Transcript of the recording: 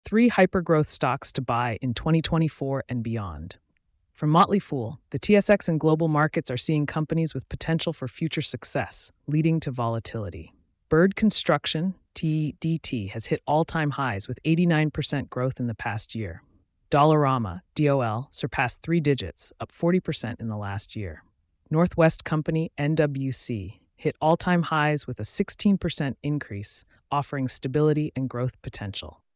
3 hypergrowth stocks to buy in 2024 and beyond. From Motley Fool, the TSX and global markets are seeing companies with potential for future success, leading to volatility. Bird Construction, TDT, has hit all-time highs with 89% growth in the past year. Dollarama, DOL, surpassed 3 digits, up 40% in the last year. Northwest Company, NWC, hit all-time highs with a 16% increase, offering stability and growth potential.